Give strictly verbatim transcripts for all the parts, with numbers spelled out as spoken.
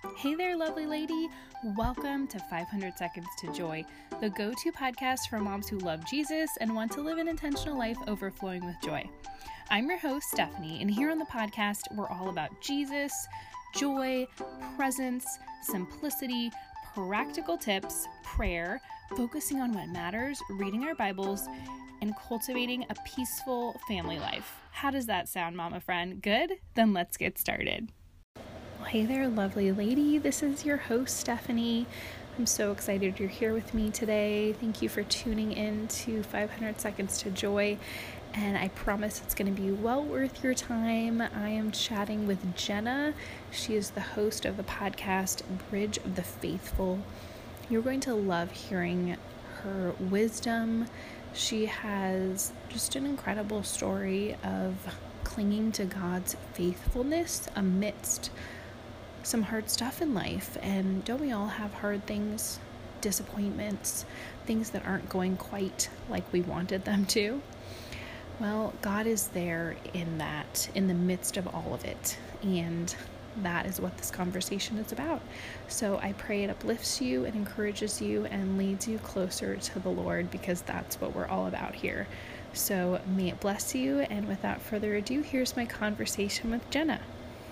Hey there, lovely lady. Welcome to five hundred Seconds to Joy, the go-to podcast for moms who love Jesus and want to live an intentional life overflowing with joy. I'm your host, Stephanie, and here on the podcast, we're all about Jesus, joy, presence, simplicity, practical tips, prayer, focusing on what matters, reading our Bibles, and cultivating a peaceful family life. How does that sound, mama friend? Good? Then let's get started. Hey there, lovely lady. This is your host, Stephanie. I'm so excited you're here with me today. Thank you for tuning in to five hundred Seconds to Joy, and I promise it's going to be well worth your time. I am chatting with Jenna. She is the host of the podcast, Bridge of the Faithful. You're going to love hearing her wisdom. She has just an incredible story of clinging to God's faithfulness amidst some hard stuff in life. And don't we all have hard things, disappointments, things that aren't going quite like we wanted them to? Well, God is there in that, in the midst of all of it. And that is what this conversation is about. So I pray it uplifts you and encourages you and leads you closer to the Lord, because that's what we're all about here. So may it bless you. And without further ado, here's my conversation with Jenna.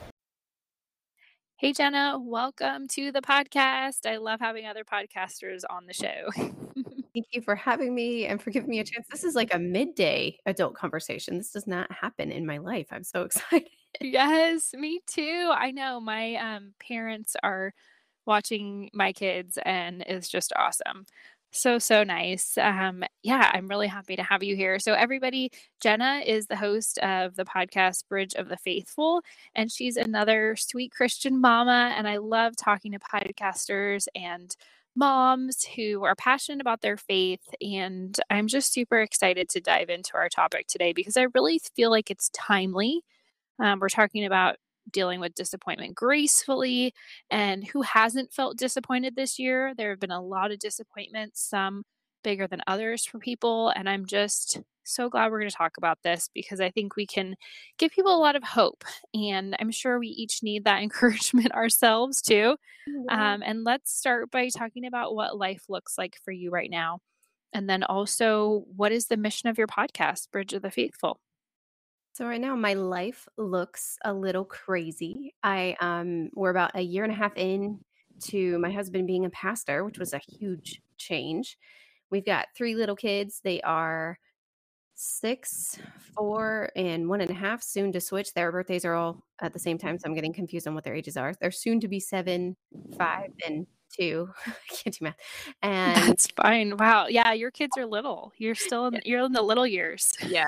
Hey, Jenna, welcome to the podcast. I love having other podcasters on the show. Thank you for having me and for giving me a chance. This is like a midday adult conversation. This does not happen in my life. I'm so excited. Yes, me too. I know my um, parents are watching my kids, and it's just awesome. So, so nice. Um, yeah, I'm really happy to have you here. So, everybody, Jenna is the host of the podcast Bridge of the Faithful, and she's another sweet Christian mama. And I love talking to podcasters and moms who are passionate about their faith. And I'm just super excited to dive into our topic today because I really feel like it's timely. Um, we're talking about dealing with disappointment gracefully, and who hasn't felt disappointed this year? There have been a lot of disappointments, some bigger than others for people. And I'm just so glad we're going to talk about this because I think we can give people a lot of hope. And I'm sure we each need that encouragement ourselves too. Yeah. Um, and let's start by talking about what life looks like for you right now. And then also, what is the mission of your podcast, Bridge of the Faithful? So right now my life looks a little crazy. I um we're about a year and a half in to my husband being a pastor, which was a huge change. We've got three little kids. They are six, four, and one and a half, soon to switch. Their birthdays are all at the same time, so I'm getting confused on what their ages are. They're soon to be seven, five, and two. I can't do math. And That's fine. Wow. Yeah, your kids are little. You're still in you're in the little years. yeah.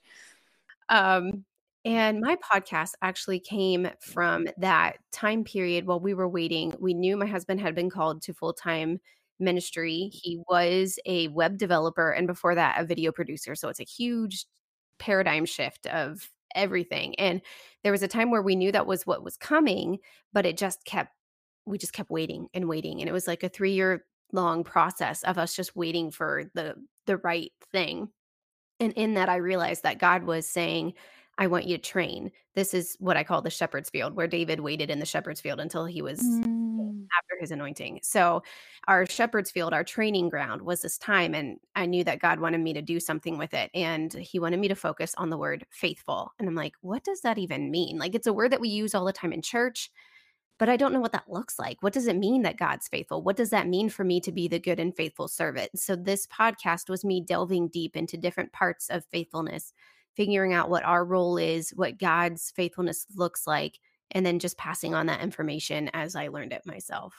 Um, and my podcast actually came from that time period while we were waiting. We knew my husband had been called to full-time ministry. He was a web developer, and before that, a video producer. So it's a huge paradigm shift of everything. And there was a time where we knew that was what was coming, but it just kept, we just kept waiting and waiting. And it was like a three-year long process of us just waiting for the the right thing. And in that, I realized that God was saying, I want you to train. This is what I call the shepherd's field, where David waited in the shepherd's field until he was Mm. after his anointing. So our shepherd's field, our training ground was this time. And I knew that God wanted me to do something with it. And he wanted me to focus on the word faithful. And I'm like, what does that even mean? Like, it's a word that we use all the time in church, but I don't know what that looks like. What does it mean that God's faithful? What does that mean for me to be the good and faithful servant? So this podcast was me delving deep into different parts of faithfulness, figuring out what our role is, what God's faithfulness looks like, and then just passing on that information as I learned it myself.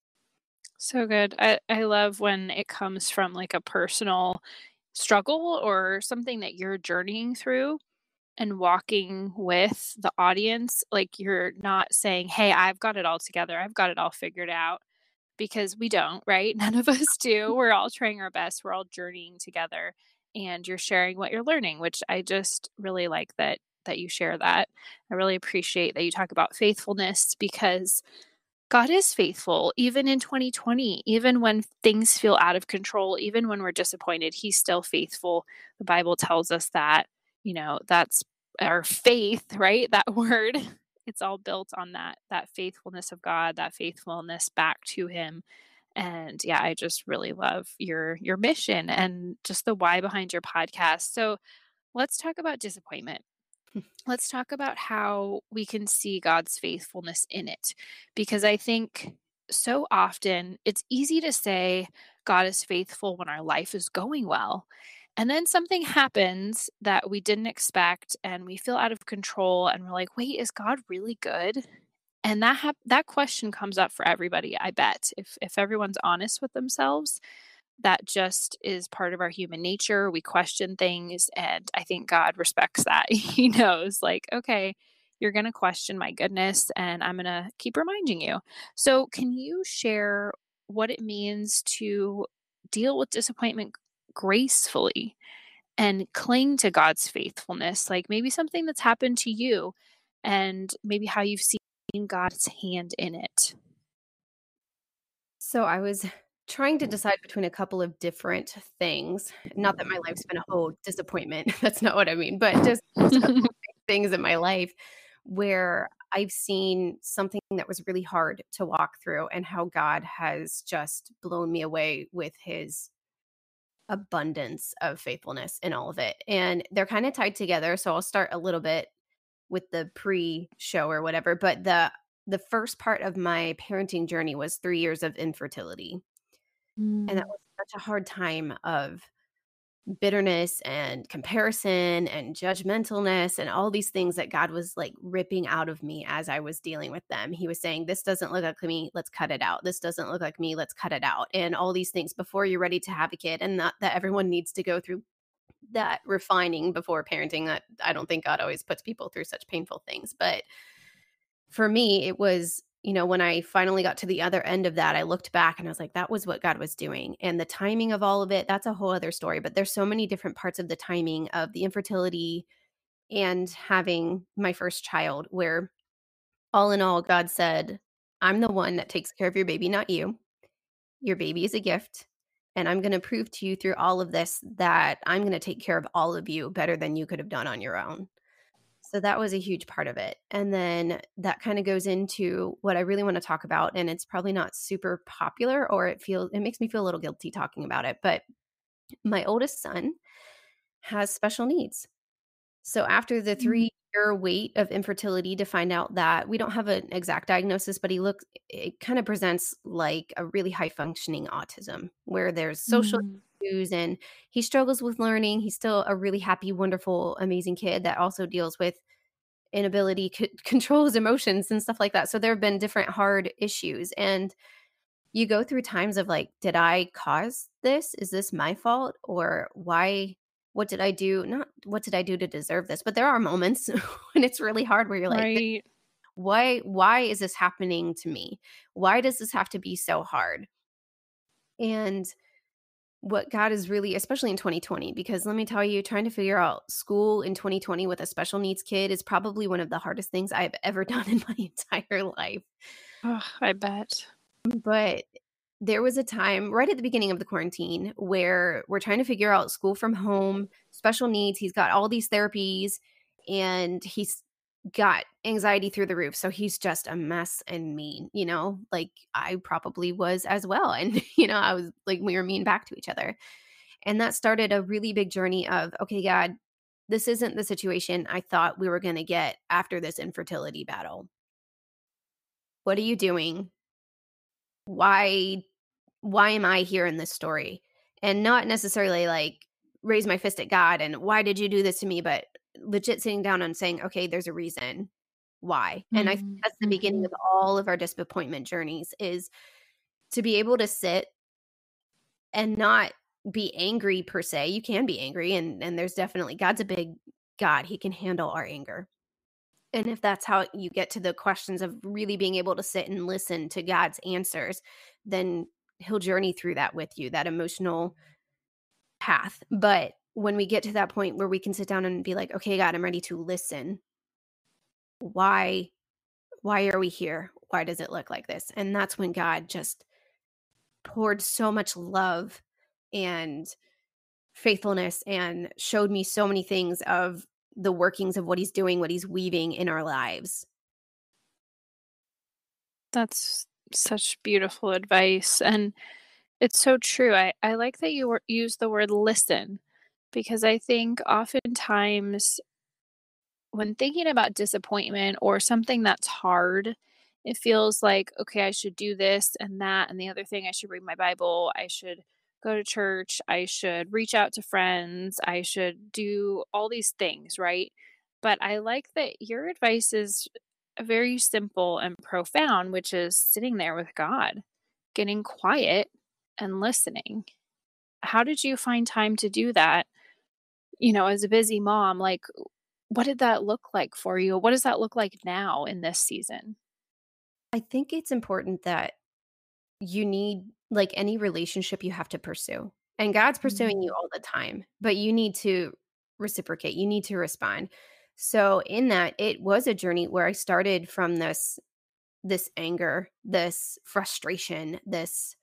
So good. I, I love when it comes from like a personal struggle or something that you're journeying through and walking with the audience. Like you're not saying, hey, I've got it all together. I've got it all figured out, because we don't, right? None of us do. We're all trying our best. We're all journeying together, and you're sharing what you're learning, which I just really like that that you share that. I really appreciate that you talk about faithfulness, because God is faithful even in twenty twenty, even when things feel out of control, even when we're disappointed, he's still faithful. The Bible tells us that, you know, that's our faith, right? That word. it's all built on that that faithfulness of God, that faithfulness back to him. And yeah, I just really love your your mission and just the why behind your podcast. So let's talk about disappointment. Let's talk about how we can see God's faithfulness in it. Because I think so often it's easy to say God is faithful when our life is going well. And then something happens that we didn't expect and we feel out of control and we're like, "Wait, is God really good?" And that hap- that question comes up for everybody, I bet. If if everyone's honest with themselves, that just is part of our human nature. We question things, and I think God respects that. He knows, like, okay, you're going to question my goodness, and I'm going to keep reminding you. So, can you share what it means to deal with disappointment gracefully and cling to God's faithfulness? Like maybe something that's happened to you, and maybe how you've seen God's hand in it. So I was trying to decide between a couple of different things. Not that my life's been a whole disappointment. That's not what I mean, but just just a couple of things in my life where I've seen something that was really hard to walk through and how God has just blown me away with his abundance of faithfulness in all of it. And they're kind of tied together. So I'll start a little bit with the pre-show or whatever, but the the first part of my parenting journey was three years of infertility. And that Mm. was such a hard time of bitterness and comparison and judgmentalness and all these things that God was like ripping out of me as I was dealing with them. He was saying, "This doesn't look like me, let's cut it out. This doesn't look like me, let's cut it out." And all these things before you're ready to have a kid. And not that everyone needs to go through that refining before parenting. That I don't think God always puts people through such painful things. But for me, it was, you know, when I finally got to the other end of that, I looked back and I was like, that was what God was doing. And the timing of all of it, that's a whole other story. But there's so many different parts of the timing of the infertility and having my first child where all in all, God said, "I'm the one that takes care of your baby, not you. Your baby is a gift. And I'm going to prove to you through all of this that I'm going to take care of all of you better than you could have done on your own." So that was a huge part of it. And then that kind of goes into what I really want to talk about. And it's probably not super popular, or it feels, it makes me feel a little guilty talking about it. But my oldest son has special needs. So after the Mm. three year wait of infertility to find out that we don't have an exact diagnosis, but he looks, it kind of presents like a really high functioning autism where there's social Mm. issues and he struggles with learning. He's still a really happy, wonderful, amazing kid that also deals with inability to control his emotions and stuff like that. So there have been different hard issues. And you go through times of like, did I cause this? Is this my fault? Or why? What did I do? Not what did I do to deserve this? But there are moments when it's really hard where you're like, Right. why, why is this happening to me? Why does this have to be so hard? And what God is really, especially in twenty twenty, because let me tell you, trying to figure out school in twenty twenty with a special needs kid is probably one of the hardest things I've ever done in my entire life. Oh, I bet. But there was a time right at the beginning of the quarantine where we're trying to figure out school from home, special needs. He's got all these therapies and he's got anxiety through the roof. So he's just a mess and mean, you know, like I probably was as well. And, you know, I was like, we were mean back to each other. And that started a really big journey of, okay, God, this isn't the situation I thought we were going to get after this infertility battle. What are you doing? Why why am I here in this story? And not necessarily like raise my fist at God and why did you do this to me, but legit sitting down and saying, okay, there's a reason why. And I think Mm. that's the beginning Mhm. of all of our disappointment journeys is to be able to sit and not be angry per se. You can be angry and and there's definitely God's a big God. He can handle our anger. And if that's how you get to the questions of really being able to sit and listen to God's answers, then he'll journey through that with you, that emotional path. But when we get to that point where we can sit down and be like, okay, God, I'm ready to listen. Why, why are we here? Why does it look like this? And that's when God just poured so much love and faithfulness and showed me so many things of the workings of what he's doing, what he's weaving in our lives. That's such beautiful advice, and it's so true. I I like that you were use the word listen, because I think oftentimes when thinking about disappointment or something that's hard, it feels like, okay, I should do this and that and the other thing. I should read my Bible. I should go to church. I should reach out to friends. I should do all these things, right? But I like that your advice is very simple and profound, which is sitting there with God, getting quiet and listening. How did you find time to do that? You know, as a busy mom, like, what did that look like for you? What does that look like now in this season? I think it's important that you need like any relationship you have to pursue. And God's pursuing you Mm. all the time, but you need to reciprocate. You need to respond. So in that, it was a journey where I started from this this anger, this frustration, this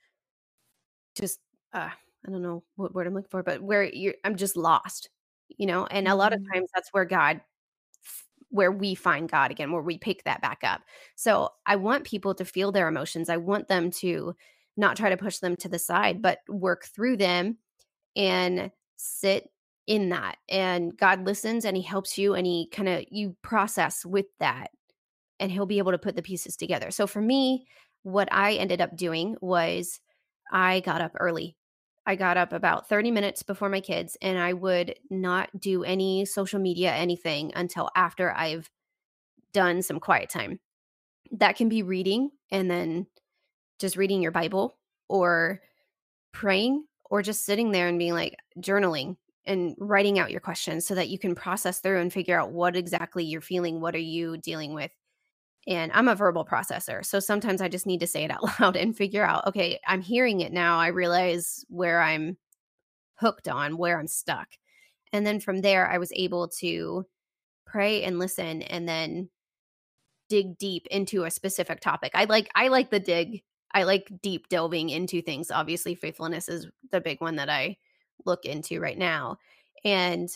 just uh I don't know what word I'm looking for, but where you're I'm just lost, you know? And a lot of Mhm. times that's where God f- where we find God again, where we pick that back up. So I want people to feel their emotions. I want them to not try to push them to the side, but work through them and sit in that. And God listens and he helps you and he kind of you process with that and he'll be able to put the pieces together. So for me, what I ended up doing was I got up early. I got up about thirty minutes before my kids and I would not do any social media, anything until after I've done some quiet time. That can be reading and then just reading your Bible or praying or just sitting there and being like journaling and writing out your questions so that you can process through and figure out what exactly you're feeling. What are you dealing with? And I'm a verbal processor. So sometimes I just need to say it out loud and figure out, okay, I'm hearing it now. I realize where I'm hooked on, where I'm stuck. And then from there, I was able to pray and listen and then dig deep into a specific topic. I like I like the dig. I like deep delving into things. Obviously, faithfulness is the big one that I look into right now. And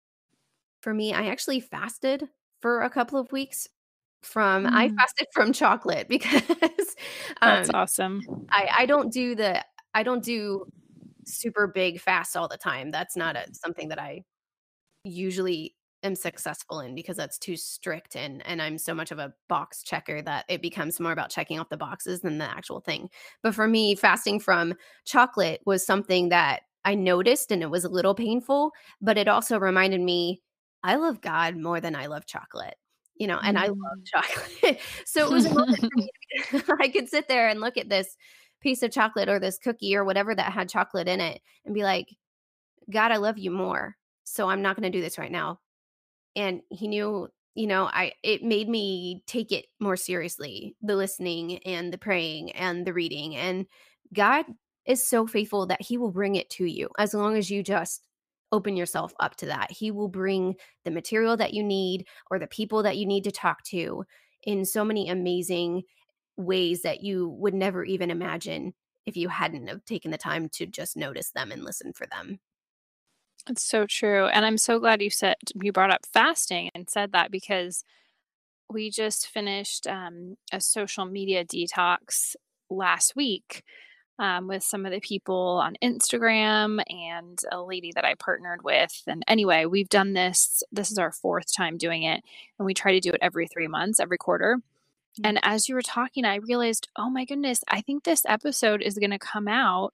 for me, I actually fasted for a couple of weeks from I Mm. fasted from chocolate because, That's um, awesome. I I don't do the I don't do super big fasts all the time. That's not a something that I usually am successful in because that's too strict and and I'm so much of a box checker that it becomes more about checking off the boxes than the actual thing. But for me, fasting from chocolate was something that I noticed and it was a little painful, but it also reminded me I love God more than I love chocolate. You know, and I love Mm. chocolate. So it was a moment for me to I could sit there and look at this piece of chocolate or this cookie or whatever that had chocolate in it and be like, God, I love you more. So I'm not going to do this right now. And he knew, you know, I it made me take it more seriously, the listening and the praying and the reading. And God is so faithful that he will bring it to you as long as you just open yourself up to that. He will bring the material that you need or the people that you need to talk to in so many amazing ways that you would never even imagine if you hadn't have taken the time to just notice them and listen for them. It's so true, and I'm so glad you said you brought up fasting and said that because we just finished, um, a social media detox last week, um, with some of the people on Instagram and a lady that I partnered with, and anyway, we've done this this is our fourth time doing it, and we try to do it every three months, every quarter, Mm. and as you were talking, I realized, "Oh my goodness, I think this episode is gonna come out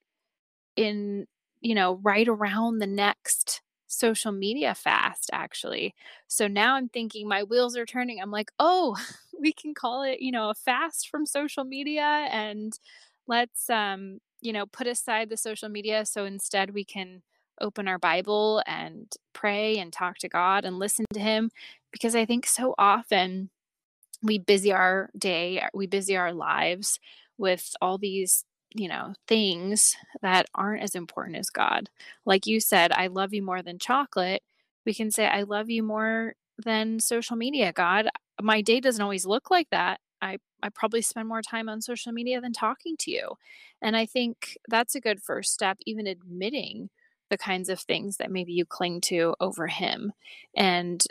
in, you know, right around the next social media fast, actually." So now I'm thinking my wheels are turning. I'm like, "Oh, we can call it, you know, a fast from social media and let's um, you know, put aside the social media so instead we can open our Bible and pray and talk to God and listen to him because I think so often we busy our day, we busy our lives with all these, you know, things that aren't as important as God. Like you said, I love you more than chocolate. We can say, I love you more than social media, God. My day doesn't always look like that. I, I probably spend more time on social media than talking to you. And I think that's a good first step, even admitting the kinds of things that maybe you cling to over him. And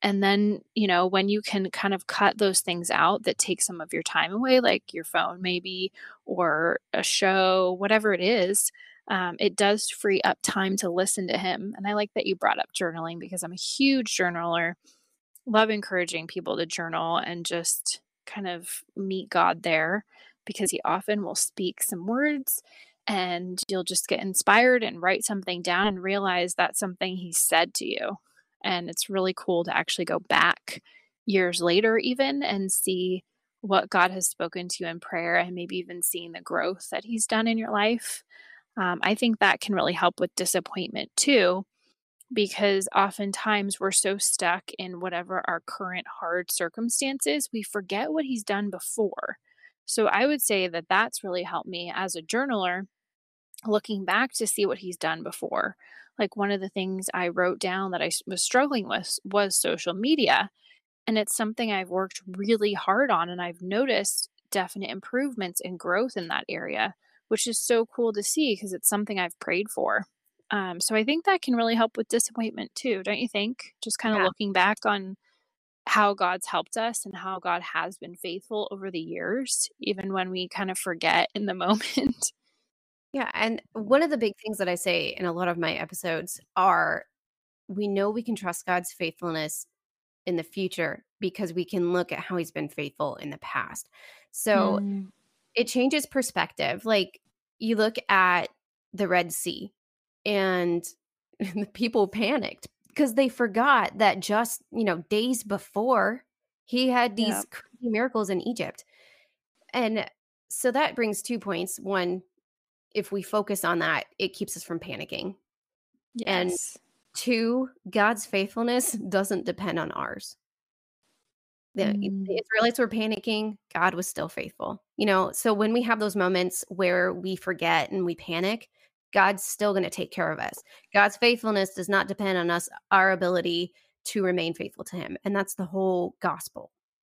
And then, you know, when you can kind of cut those things out that take some of your time away, like your phone maybe, or a show, whatever it is, um, it does free up time to listen to him. And I like that you brought up journaling because I'm a huge journaler. Love encouraging people to journal and just kind of meet God there because he often will speak some words and you'll just get inspired and write something down and realize that's something he said to you. And it's really cool to actually go back years later, even and see what God has spoken to you in prayer and maybe even seeing the growth that he's done in your life. Um, I think that can really help with disappointment too, because oftentimes we're so stuck in whatever our current hard circumstances, we forget what he's done before. So I would say that that's really helped me as a journaler, looking back to see what he's done before. Like one of the things I wrote down that I s- was struggling with was social media. And it's something I've worked really hard on, and I've noticed definite improvements and growth in that area, which is so cool to see because it's something I've prayed for. Um, so I think that can really help with disappointment too, don't you think? Just kind of Yeah. looking back on how God's helped us and how God has been faithful over the years, even when we kind of forget in the moment. Yeah. And one of the big things that I say in a lot of my episodes are we know we can trust God's faithfulness in the future because we can look at how he's been faithful in the past. So Mm, it changes perspective. Like you look at the Red Sea and the people panicked because they forgot that just, you know, days before he had yeah. these crazy miracles in Egypt. And so that brings two points. One, if we focus on that, it keeps us from panicking. And Yes. two, God's faithfulness doesn't depend on ours. The the Mm, Israelites were panicking, God was still faithful. You know, so when we have those moments where we forget and we panic, God's still going to take care of us. God's faithfulness does not depend on us, our ability to remain faithful to him. And that's the whole gospel.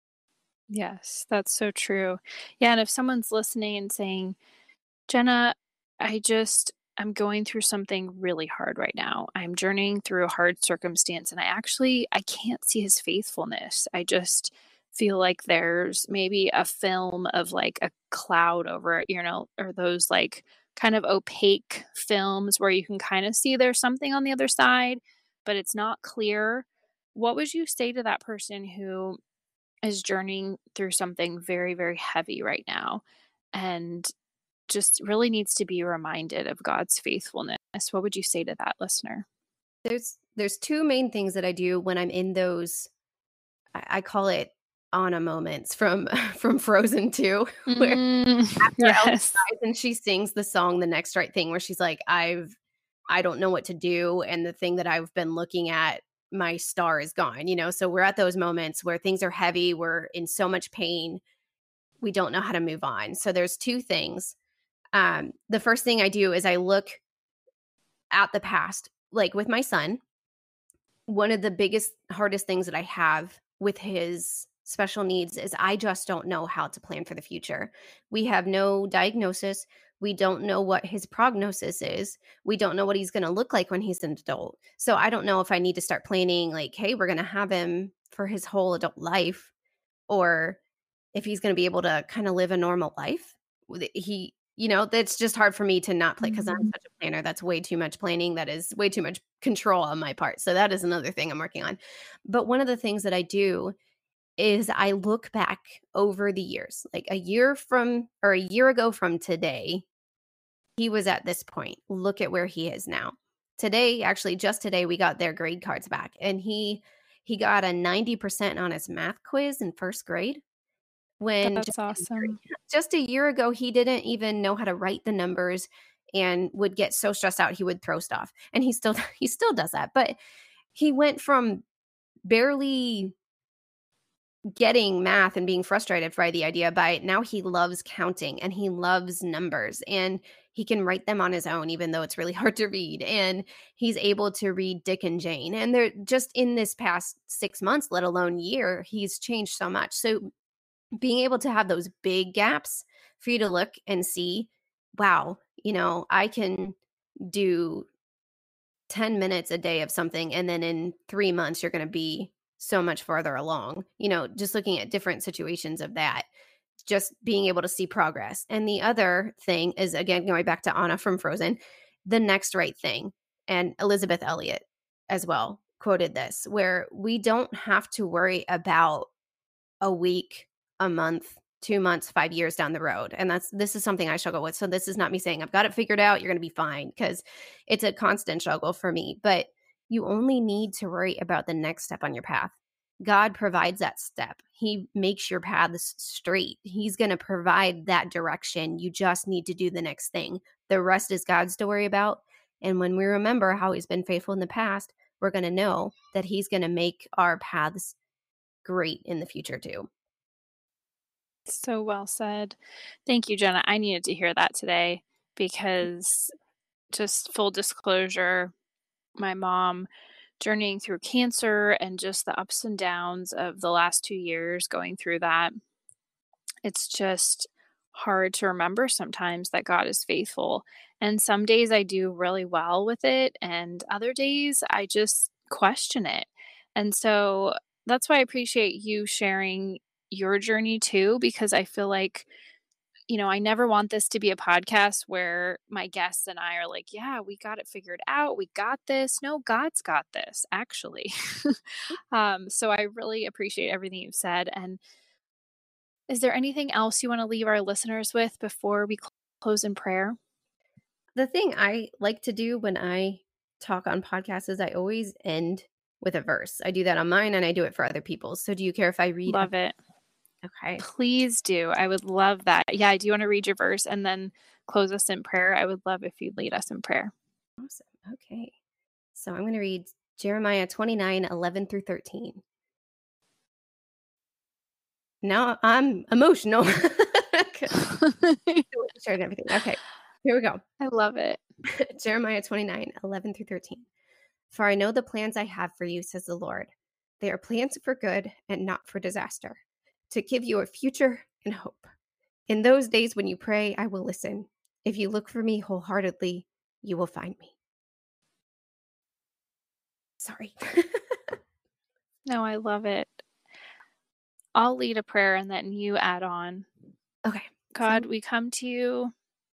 yes, that's so true. Yeah. And if someone's listening and saying, Jenna, I just I'm going through something really hard right now. I'm journeying through a hard circumstance and I actually I can't see his faithfulness. I just feel like there's maybe a film of like a cloud over it, you know, or those like kind of opaque films where you can kind of see there's something on the other side, but it's not clear. What would you say to that person who is journeying through something very, very heavy right now? And just really needs to be reminded of God's faithfulness. What would you say to that listener? There's there's two main things that I do when I'm in those I, I call it Anna moments from from Frozen two, where Mm, after Elsa yes. dies and she sings the song The Next Right Thing, where she's like, I've I don't know what to do. And the thing that I've been looking at, my star is gone, you know? So we're at those moments where things are heavy. We're in so much pain. We don't know how to move on. So there's two things. Um, the first thing I do is I look at the past, like with my son. One of the biggest, hardest things that I have with his special needs is I just don't know how to plan for the future. We have no diagnosis. We don't know what his prognosis is. We don't know what he's going to look like when he's an adult. So I don't know if I need to start planning, like, hey, we're going to have him for his whole adult life, or if he's going to be able to kind of live a normal life. With- He, you know, that's just hard for me to not play because I'm Mhm. such a planner. That's way too much planning. That is way too much control on my part. So that is another thing I'm working on. But one of the things that I do is I look back over the years, like a year from or a year ago from today, he was at this point. Look at where he is now. Today, actually, just today, we got their grade cards back, and he he got a ninety percent on his math quiz in first grade when just That's a year awesome. just a year ago, he didn't even know how to write the numbers and would get so stressed out he would throw stuff, and he still he still does that, but he went from barely getting math and being frustrated by the idea by now he loves counting and he loves numbers and he can write them on his own even though it's really hard to read, and he's able to read Dick and Jane, and they're just in this past six months, let alone year, he's changed so much. So being able to have those big gaps for you to look and see, wow, you know, I can do ten minutes a day of something, and then in three months you're going to be so much farther along, you know, just looking at different situations of that, just being able to see progress. And the other thing is, again, going back to Anna from Frozen, the next right thing. And Elizabeth Elliot as well quoted this, where we don't have to worry about a week, a month, two months, five years down the road. And that's this is something I struggle with. So this is not me saying I've got it figured out, you're going to be fine, because it's a constant struggle for me. But you only need to worry about the next step on your path. God provides that step. He makes your paths straight. He's going to provide that direction. You just need to do the next thing. The rest is God's to worry about. And when we remember how he's been faithful in the past, we're going to know that he's going to make our paths great in the future too. So well said. Thank you, Jenna. I needed to hear that today because, just full disclosure, my mom journeying through cancer and just the ups and downs of the last two years going through that. It's just hard to remember sometimes that God is faithful. And some days I do really well with it, and other days I just question it. And so that's why I appreciate you sharing your journey too, because I feel like, you know, I never want this to be a podcast where my guests and I are like, yeah, we got it figured out. We got this. No, God's got this, actually. um, so I really appreciate everything you've said. And is there anything else you want to leave our listeners with before we cl- close in prayer? The thing I like to do when I talk on podcasts is I always end with a verse. I do that on mine and I do it for other people. So do you care if I read? Love it. Okay. Please do. I would love that. Yeah, do you want to read your verse and then close us in prayer? I would love if you'd lead us in prayer. Awesome. Okay. So I'm going to read Jeremiah twenty-nine, eleven through thirteen. Now I'm emotional. Shared everything. Okay. Here we go. I love it. Jeremiah twenty-nine, eleven through thirteen. For I know the plans I have for you, says the Lord. They are plans for good and not for disaster, to give you a future and hope. In those days when you pray, I will listen. If you look for me wholeheartedly, you will find me. Sorry. No, I love it. I'll lead a prayer and then you add on. Okay. God, So, we come to you.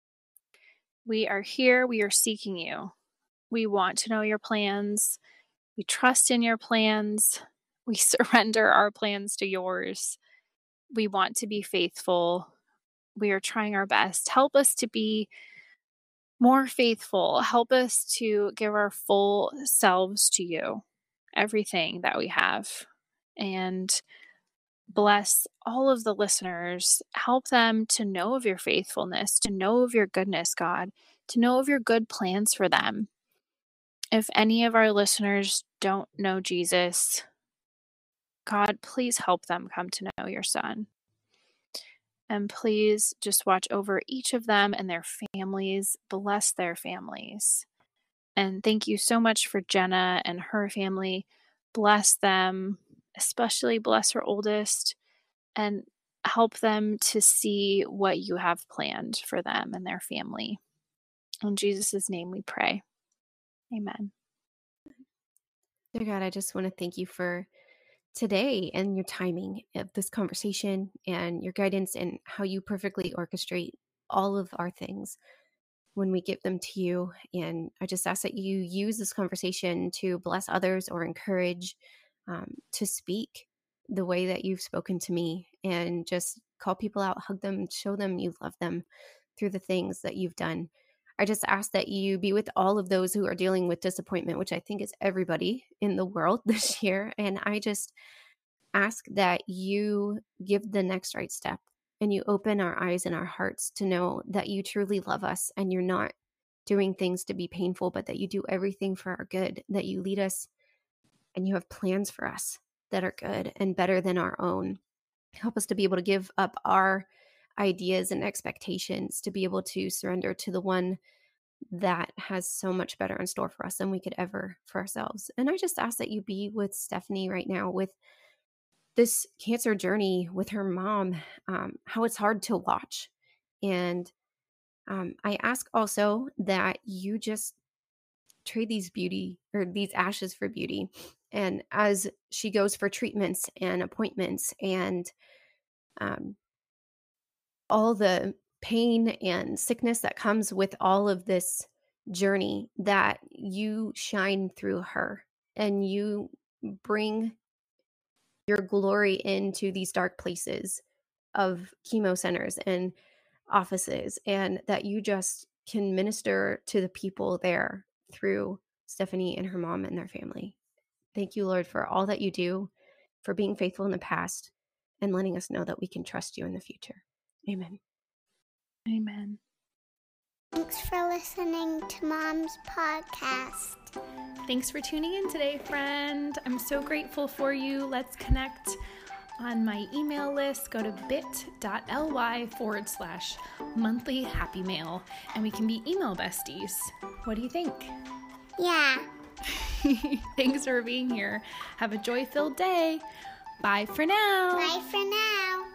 We are here. We are seeking you. We want to know your plans. We trust in your plans. We surrender our plans to yours. We want to be faithful. We are trying our best. Help us to be more faithful. Help us to give our full selves to you, everything that we have. And bless all of the listeners. Help them to know of your faithfulness, to know of your goodness, God, to know of your good plans for them. If any of our listeners don't know Jesus, God, please help them come to know your Son. And please just watch over each of them and their families. Bless their families. And thank you so much for Jenna and her family. Bless them, especially bless her oldest, and help them to see what you have planned for them and their family. In Jesus' name we pray. Amen. dear God, I just want to thank you for today and your timing of this conversation and your guidance and how you perfectly orchestrate all of our things when we give them to you. And I just ask that you use this conversation to bless others or encourage, um, to speak the way that you've spoken to me, and just call people out, hug them, show them you love them through the things that you've done. I just ask that you be with all of those who are dealing with disappointment, which I think is everybody in the world this year. And I just ask that you give the next right step and you open our eyes and our hearts to know that you truly love us and you're not doing things to be painful, but that you do everything for our good, that you lead us and you have plans for us that are good and better than our own. Help us to be able to give up our ideas and expectations, to be able to surrender to the one that has so much better in store for us than we could ever for ourselves. And I just ask that you be with Stephanie right now with this cancer journey with her mom, um, how it's hard to watch. And um, I ask also that you just trade these beauty or these ashes for beauty And as she goes for treatments and appointments and um, all the pain and sickness that comes with all of this journey, that you shine through her and you bring your glory into these dark places of chemo centers and offices, and that you just can minister to the people there through Stephanie and her mom and their family. Thank you, Lord, for all that you do, for being faithful in the past and letting us know that we can trust you in the future. Amen. Amen. Thanks for listening to Mom's podcast. Thanks for tuning in today, friend. I'm so grateful for you. Let's connect on my email list. Go to bit.ly forward slash monthly happy mail, and we can be email besties. What do you think? Yeah. Thanks for being here. Have a joy-filled day. Bye for now. Bye for now.